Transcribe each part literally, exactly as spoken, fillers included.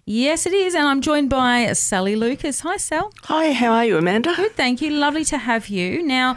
Yes, it is, and I'm joined by Sally Lucas. Hi, Sal. Hi, how are you, Amanda? Good, thank you. Lovely to have you. Now,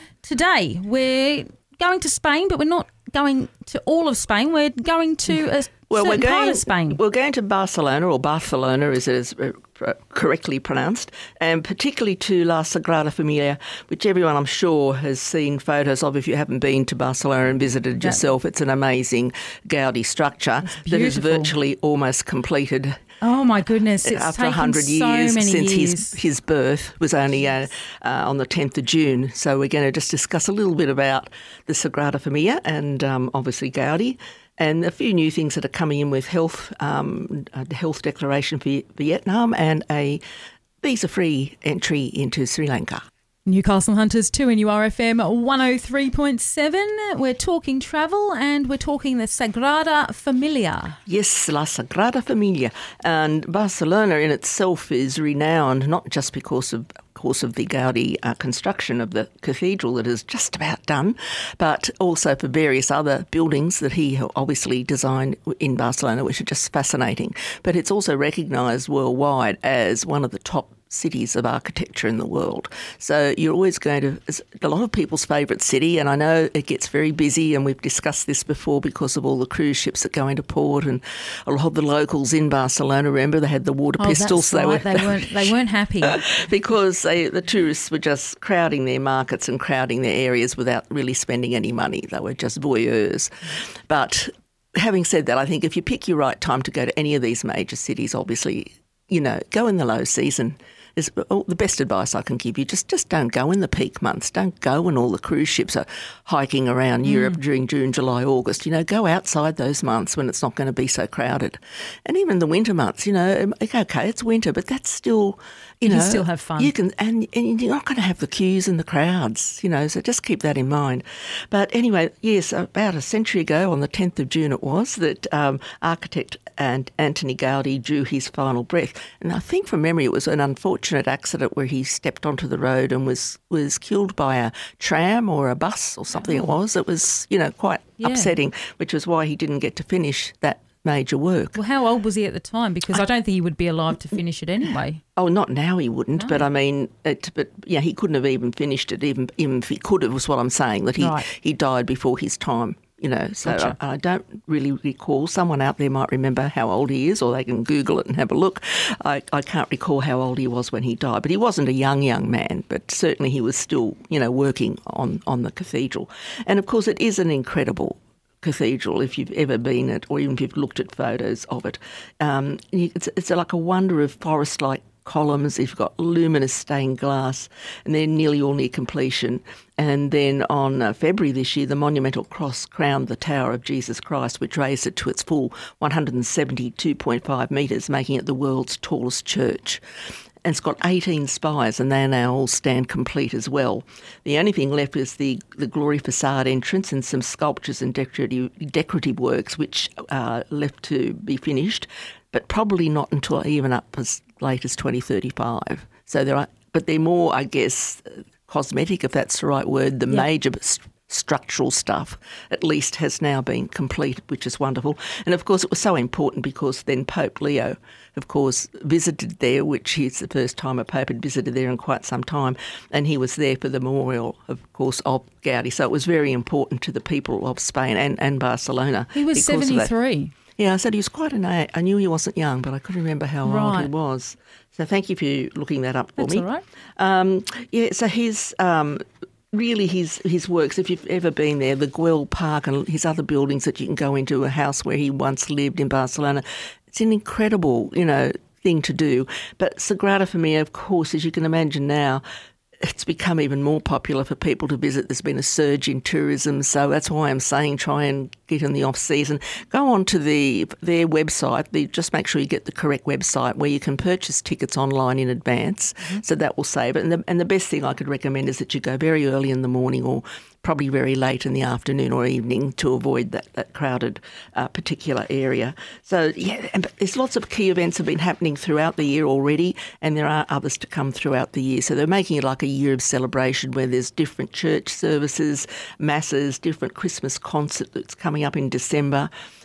today we're going to Spain, but we're not going to all of Spain. We're going to a well, certain we're going, part of Spain. We're going to Barcelona, or Barcelona as it is correctly pronounced, and particularly to La Sagrada Familia, which everyone I'm sure has seen photos of if you haven't been to Barcelona and visited That, yourself. It's an amazing Gaudi structure that is virtually almost completed. Oh my goodness! It's after taken one hundred so years many since years. his his birth was only uh, uh, on the tenth of June. So we're going to just discuss a little bit about the Sagrada Familia and um, obviously Gaudi, and a few new things that are coming in with health, um, a health declaration for Vietnam, and a visa-free entry into Sri Lanka. Newcastle Hunters two N U R F M one oh three point seven. We're talking travel and we're talking the Sagrada Familia. Yes, La Sagrada Familia. And Barcelona in itself is renowned not just because of course of the Gaudi uh, construction of the cathedral that is just about done, but also for various other buildings that he obviously designed in Barcelona, which are just fascinating. But it's also recognised worldwide as one of the top cities of architecture in the world. So you're always going to, it's a lot of people's favourite city, and I know it gets very busy, and we've discussed this before because of all the cruise ships that go into port, and a lot of the locals in Barcelona, remember, they had the water oh, pistols. That's right. They, were, they weren't they weren't happy. because they, the tourists were just crowding their markets and crowding their areas without really spending any money. They were just voyeurs. But having said that, I think if you pick your right time to go to any of these major cities, obviously, you know, go in the low season. Is oh, the best advice I can give you. Just just don't go in the peak months. Don't go when all the cruise ships are hiking around mm. Europe during June, July, August. You know, go outside those months when it's not going to be so crowded. And even the winter months, you know, okay, it's winter, but that's still, you, you know. can still have fun. You can, and, and you're not going to have the queues and the crowds, you know, so just keep that in mind. But anyway, yes, about a century ago, on the tenth of June it was, that um, architect and Antoni Gaudi drew his final breath. And I think from memory it was an unfortunate accident where he stepped onto the road and was, was killed by a tram or a bus or something. It was. It was, you know, quite yeah. upsetting, which was why he didn't get to finish that major work. Well, how old was he at the time? Because I, I don't think he would be alive to finish it anyway. Oh, not now he wouldn't, no. but I mean, it, but yeah, he couldn't have even finished it, even, even if he could have, was what I'm saying, that he, right. he died before his time. You know, so gotcha. I, I don't really recall. Someone out there might remember how old he is, or they can Google it and have a look. I, I can't recall how old he was when he died, but he wasn't a young, young man, but certainly he was still, you know, working on, on the cathedral. And of course, it is an incredible cathedral if you've ever been it, or even if you've looked at photos of it. Um, it's, it's like a wonder of forest-like columns. You've got luminous stained glass, and they're nearly all near completion. And then on uh, February this year, the monumental cross crowned the Tower of Jesus Christ, which raised it to its full one hundred seventy-two point five metres, making it the world's tallest church. And it's got eighteen spires, and they now all stand complete as well. The only thing left is the, the glory facade entrance and some sculptures and decorative, decorative works, which are left to be finished, but probably not until even up as late as twenty thirty-five. So there are, but they're more, I guess, cosmetic, if that's the right word. The yep. major st- structural stuff, at least, has now been completed, which is wonderful. And of course, it was so important because then Pope Leo, of course, visited there, which is the first time a pope had visited there in quite some time, and he was there for the memorial, of course, of Gaudi. So it was very important to the people of Spain and, and Barcelona. He was seventy-three. Yeah, I said he was quite an age. I knew he wasn't young, but I couldn't remember how right. old he was. So thank you for looking that up for That's me. That's all right. Um, yeah, so his um, really his his works, if you've ever been there, the Güell Park and his other buildings that you can go into, a house where he once lived in Barcelona, it's an incredible, you know, thing to do. But Sagrada Familia, of course, as you can imagine now, it's become even more popular for people to visit. There's been a surge in tourism, so that's why I'm saying try and get in the off-season. Go on to the their website. The, just make sure you get the correct website where you can purchase tickets online in advance, mm-hmm. so that will save it. And the, and the best thing I could recommend is that you go very early in the morning or probably very late in the afternoon or evening to avoid that, that crowded uh, particular area. So, yeah, and there's lots of key events have been happening throughout the year already, and there are others to come throughout the year. So they're making it like a year of celebration where there's different church services, masses, different Christmas concert that's coming up in December,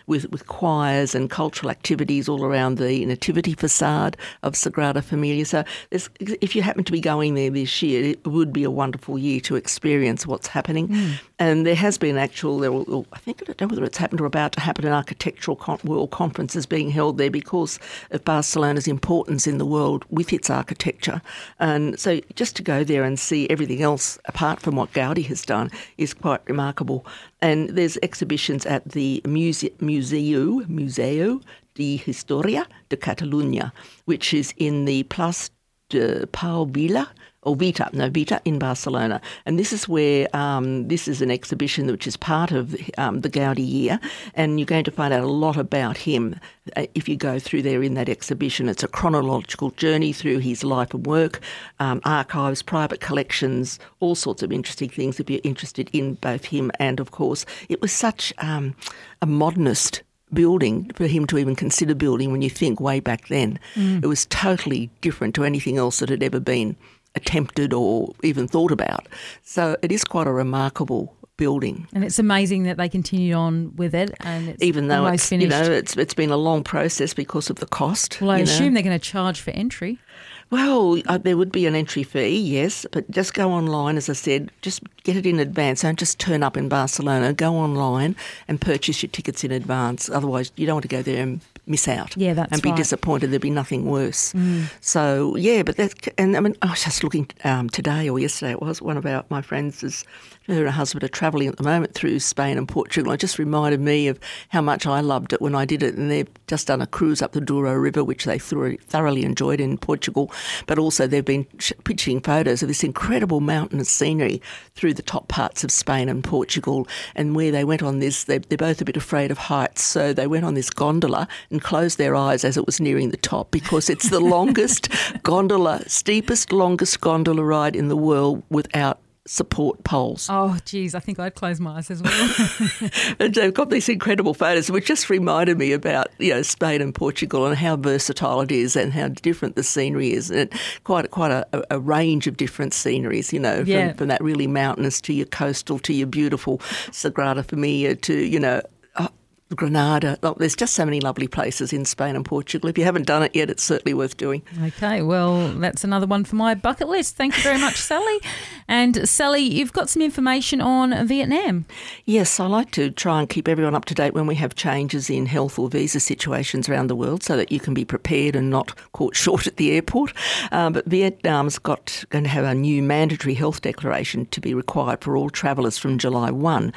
with, with choirs and cultural activities all around the nativity facade of Sagrada Familia. So if you happen to be going there this year, it would be a wonderful year to experience what's happening. Mm. And there has been actual, there will, I think, I don't know whether it's happened or about to happen, an architectural con- world conference is being held there because of Barcelona's importance in the world with its architecture. And so just to go there and see everything else apart from what Gaudi has done is quite remarkable. And there's exhibitions at the Muse- Museu, Museu de Historia de Catalunya, which is in the Place de Pau Vila, or Vita, no, Vita in Barcelona. And this is where, um, this is an exhibition which is part of um, the Gaudi year, and you're going to find out a lot about him uh, if you go through there in that exhibition. It's a chronological journey through his life and work, um, archives, private collections, all sorts of interesting things if you're interested in both him and, of course, it was such um, a modernist building for him to even consider building when you think way back then. Mm. It was totally different to anything else that had ever been attempted or even thought about. So it is quite a remarkable building. And it's amazing that they continued on with it, and it's even though almost it's finished. You know it's it's been a long process because of the cost. Well, I you assume know. they're going to charge for entry. Well, uh, there would be an entry fee, yes, but just go online, as I said, just get it in advance. Don't just turn up in Barcelona. Go online and purchase your tickets in advance. Otherwise, you don't want to go there and miss out. Yeah, that's and be right. disappointed. There'd be nothing worse. Mm. So, yeah, but that, and I mean, I was just looking um, today or yesterday, it was one of our, my friends is, her and her husband are travelling at the moment through Spain and Portugal. It just reminded me of how much I loved it when I did it. And they've just done a cruise up the Douro River, which they thoroughly enjoyed in Portugal. But also they've been pitching photos of this incredible mountainous scenery through the top parts of Spain and Portugal. And where they went on this, they, they're both a bit afraid of heights. So they went on this gondola and closed their eyes as it was nearing the top because it's the longest gondola, steepest, longest gondola ride in the world without support poles. Oh, geez, I think I'd close my eyes as well. And they've got these incredible photos, which just reminded me about, you know, Spain and Portugal and how versatile it is and how different the scenery is. And quite quite a, a range of different sceneries, you know, yeah. from, from that really mountainous to your coastal to your beautiful Sagrada Familia to, you know, Granada. Oh, there's just so many lovely places in Spain and Portugal. If you haven't done it yet, it's certainly worth doing. Okay, well, that's another one for my bucket list. Thank you very much, Sally. And Sally, you've got some information on Vietnam. Yes, I like to try and keep everyone up to date when we have changes in health or visa situations around the world so that you can be prepared and not caught short at the airport. Um, but Vietnam's got going to have a new mandatory health declaration to be required for all travellers from July first.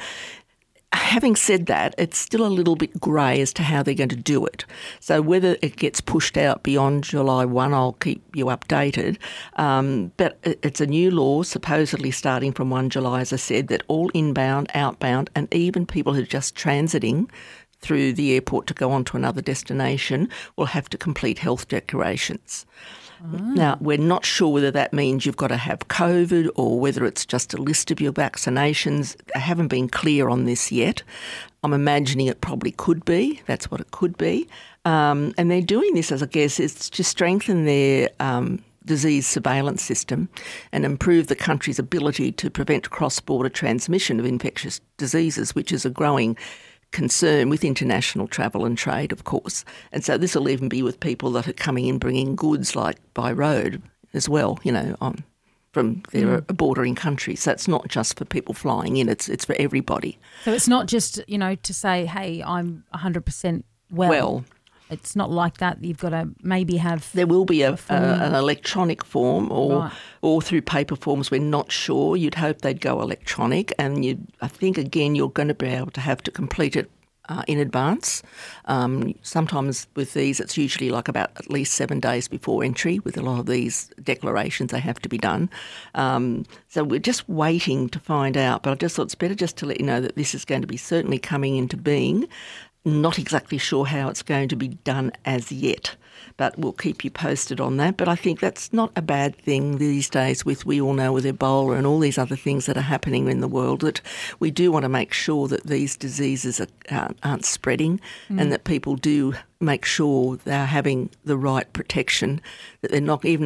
Having said that, it's still a little bit grey as to how they're going to do it. So whether it gets pushed out beyond July first, I'll keep you updated. Um, but it's a new law, supposedly starting from the first of July, as I said, that all inbound, outbound, and even people who are just transiting through the airport to go on to another destination will have to complete health declarations. Oh. Now, we're not sure whether that means you've got to have COVID or whether it's just a list of your vaccinations. I haven't been clear on this yet. I'm imagining it probably could be. That's what it could be. Um, and they're doing this, as I guess, is to strengthen their um, disease surveillance system and improve the country's ability to prevent cross-border transmission of infectious diseases, which is a growing concern with international travel and trade, of course. And so this will even be with people that are coming in bringing goods like by road as well, you know, on from their mm. bordering countries. So it's not just for people flying in, it's it's for everybody. So it's not just, you know, to say, hey, I'm one hundred percent well. Well, it's not like that. You've got to maybe have... There will be a, a a an electronic form or right. or through paper forms. We're not sure. You'd hope they'd go electronic, and you I think, again, you're going to be able to have to complete it uh, in advance. Um, sometimes with these, it's usually like about at least seven days before entry. With a lot of these declarations, they have to be done. Um, so we're just waiting to find out. But I just thought it's better just to let you know that this is going to be certainly coming into being. Not exactly sure how it's going to be done as yet, but we'll keep you posted on that. But I think that's not a bad thing these days with, we all know, with Ebola and all these other things that are happening in the world, that we do want to make sure that these diseases are, uh, aren't spreading mm. and that people do make sure they're having the right protection, that they're not, even if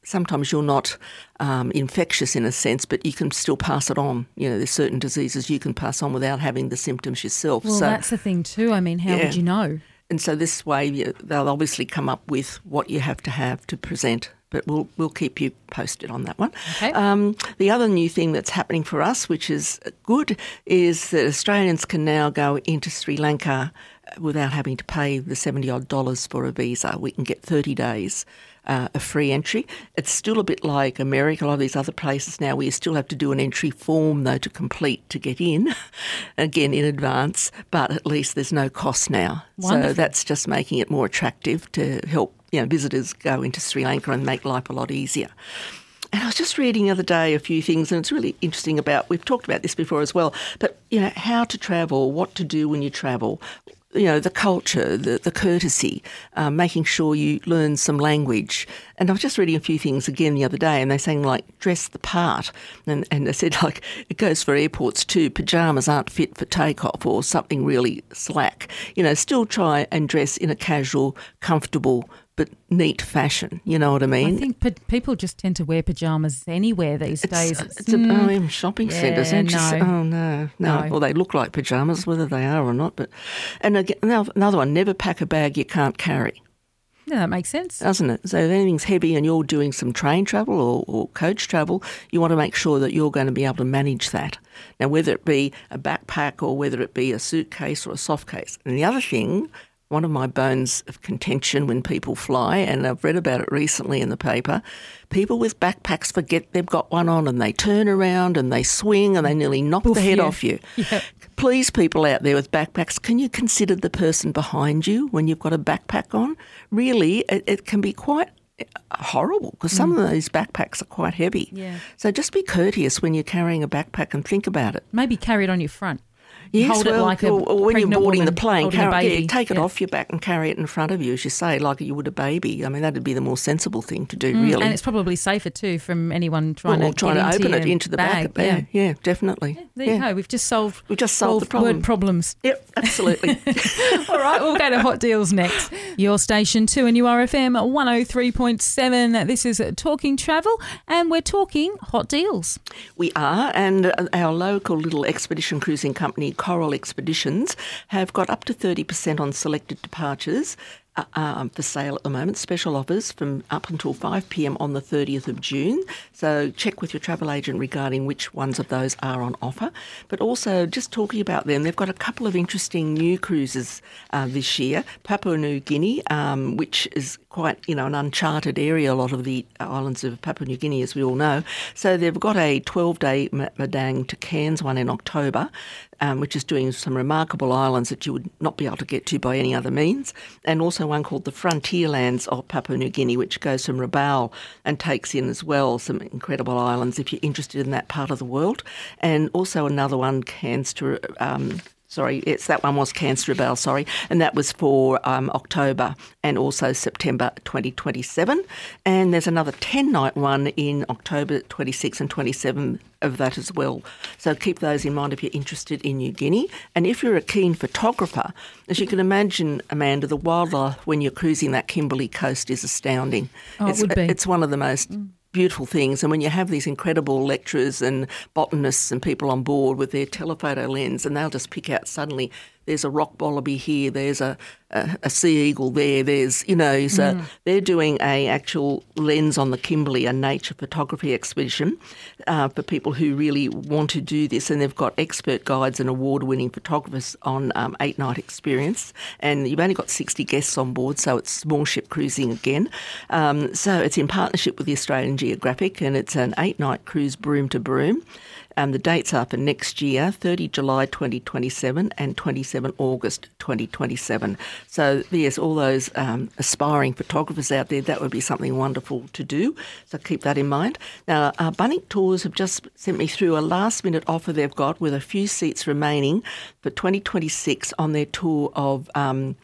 sometimes you're not um, infectious in a sense, but you can still pass it on. You know, there's certain diseases you can pass on without having the symptoms yourself. Well, so, that's the thing too. I mean, how yeah. would you know? And so this way you, they'll obviously come up with what you have to have to present. But we'll we'll keep you posted on that one. Okay. Um, the other new thing that's happening for us, which is good, is that Australians can now go into Sri Lanka without having to pay the seventy odd dollars for a visa. We can get thirty days uh, of free entry. It's still a bit like America, a lot of these other places now, where you still have to do an entry form though to complete to get in, again in advance. But at least there's no cost now. Wonderful. So that's just making it more attractive to help. You know, visitors go into Sri Lanka and make life a lot easier. And I was just reading the other day a few things, and it's really interesting about, we've talked about this before as well, but, you know, how to travel, what to do when you travel, you know, the culture, the, the courtesy, um, making sure you learn some language. And I was just reading a few things again the other day, and they're saying, like, dress the part. And, and they said, like, it goes for airports too. Pyjamas aren't fit for takeoff or something really slack. You know, still try and dress in a casual, comfortable but neat fashion, you know what I mean? I think p- people just tend to wear pyjamas anywhere these it's, days. It's, it's mm, a, oh, in shopping yeah, centres. And no. just, oh, no, no. No. Well, they look like pyjamas, whether they are or not. But And again, another one, never pack a bag you can't carry. Yeah, that makes sense. Doesn't it? So if anything's heavy and you're doing some train travel or, or coach travel, you want to make sure that you're going to be able to manage that. Now, whether it be a backpack or whether it be a suitcase or a soft case. And the other thing, one of my bones of contention when people fly, and I've read about it recently in the paper, people with backpacks forget they've got one on and they turn around and they swing and they nearly knock Boof, the head yeah. off you. Yeah. Please, people out there with backpacks, can you consider the person behind you when you've got a backpack on? Really, it, it can be quite horrible because some Mm. of those backpacks are quite heavy. Yeah. So just be courteous when you're carrying a backpack and think about it. Maybe carry it on your front. Yes, Hold it well, like a or, or when you're pregnant boarding the woman plane, holding a carry, baby. yeah, take it Yeah. off your back and carry it in front of you, as you say, like you would a baby. I mean, that'd be the more sensible thing to do, Mm, really. and it's probably safer too from anyone trying or to trying get to into open it your into the bag. back. Yeah, yeah, definitely. Yeah, there yeah. you go. We've just solved, We've just solved the problem. word problems. Yep, absolutely. All right, we'll go to Hot Deals next. Your station two and U R F M one oh three point seven. This is Talking Travel, and we're talking hot deals. We are, and our local little expedition cruising company, Coral Expeditions, have got up to thirty percent on selected departures uh, um, for sale at the moment, special offers from up until five p.m. on the thirtieth of June. So check with your travel agent regarding which ones of those are on offer. But also, just talking about them, they've got a couple of interesting new cruises uh, this year. Papua New Guinea, um, which is quite, you know, an uncharted area, a lot of the islands of Papua New Guinea, as we all know. So they've got a twelve-day Madang to Cairns one in October, um, which is doing some remarkable islands that you would not be able to get to by any other means, and also one called the Frontierlands of Papua New Guinea, which goes from Rabaul and takes in as well some incredible islands if you're interested in that part of the world, and also another one, Cairns to... Um, Sorry, yes, that one was Cairns to Rabaul, sorry, and that was for um, October and also September twenty twenty-seven. And there's another ten-night one in October twenty-sixth and twenty-seventh of that as well. So keep those in mind if you're interested in New Guinea. And if you're a keen photographer, as you can imagine, Amanda, the wildlife when you're cruising that Kimberley coast is astounding. Oh, it's, it would be. It's one of the most... Mm. beautiful things, and when you have these incredible lecturers and botanists and people on board with their telephoto lens, and they'll just pick out suddenly there's a rock wallaby here, there's a, a, a sea eagle there, there's, you know, so mm. they're doing a actual lens on the Kimberley, a nature photography expedition uh, for people who really want to do this, and they've got expert guides and award-winning photographers on um, eight-night experience, and you've only got sixty guests on board, so it's small ship cruising again. Um, so it's in partnership with the Australian Geographic, and it's an eight-night cruise broom to broom. Um, the dates are for next year, thirtieth of July twenty twenty-seven and twenty-seventh of August twenty twenty-seven. So, yes, all those um, aspiring photographers out there, that would be something wonderful to do. So keep that in mind. Now, uh, Bunning Tours have just sent me through a last-minute offer they've got with a few seats remaining for twenty twenty-six on their tour of... Um,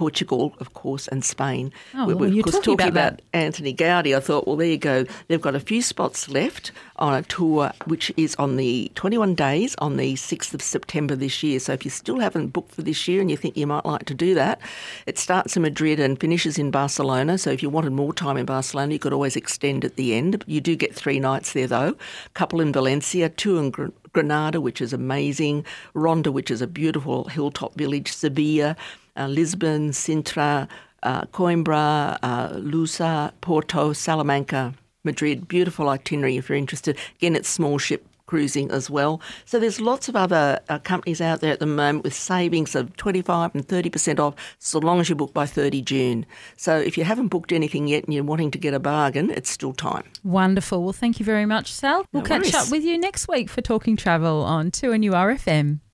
Portugal, of course, and Spain. Oh, we well, were, you're of course, talking talking about about Anthony Gaudi. I thought, well, there you go. They've got a few spots left on a tour which is on the twenty-one days on the sixth of September this year. So if you still haven't booked for this year and you think you might like to do that, it starts in Madrid and finishes in Barcelona. So if you wanted more time in Barcelona, you could always extend at the end. You do get three nights there, though. A couple in Valencia, two in Gr- Granada, which is amazing, Ronda, which is a beautiful hilltop village, Sevilla, uh, Lisbon, Sintra, uh, Coimbra, uh, Lusa, Porto, Salamanca, Madrid. Beautiful itinerary if you're interested. Again, it's small ship cruising as well. So there's lots of other uh, companies out there at the moment with savings of twenty-five and thirty percent off so long as you book by thirty June. So if you haven't booked anything yet and you're wanting to get a bargain, it's still time. Wonderful. Well, thank you very much, Sal. We'll No catch worries. up with you next week for Talking Travel on two N U R F M.